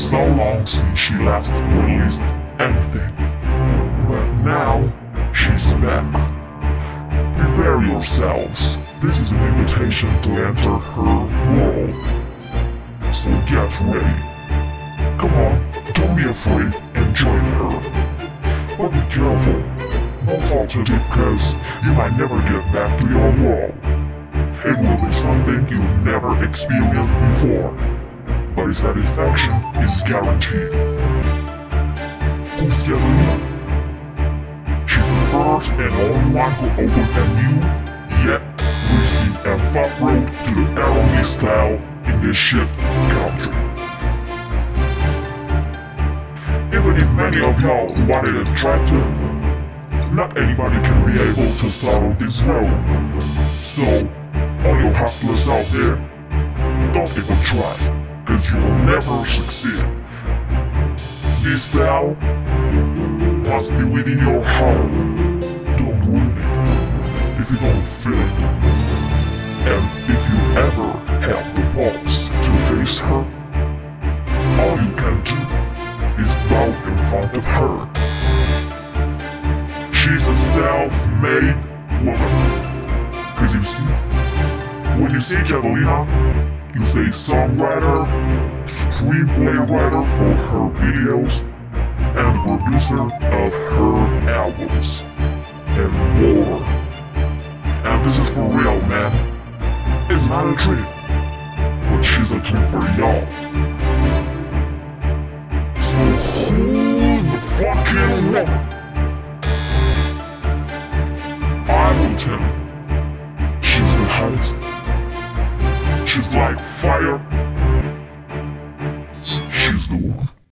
so long since she last released anything, but now she's back. Prepare yourselves. This is an invitation to enter her world. So get ready. Come on, don't be afraid and join her. But be careful. Don't fall to it because you might never get back to your world. It will be something you've never experienced before, but its satisfaction is guaranteed. Who's Catalina? She's the first and only one who opened a new, yet greasy and tough road to the Aromi style in this shit country. Even if many of y'all wanted it tried to, not anybody can be able to start on this road. So, all you hustlers out there, don't even try, cause you will never succeed. This style must be within your heart. Don't ruin it if you don't feel it. And if you ever have the balls to face her, all you can do is bow in front of her. She's a self-made woman. Cause you see, when you see Catalina, you say songwriter, screenplay writer for her videos, and producer of her albums, and more. And this is for real, man. It's not a trick, but she's a trick for y'all. So who's the fucking woman? I will tell you, she's the hottest. She's like fire. She's the one.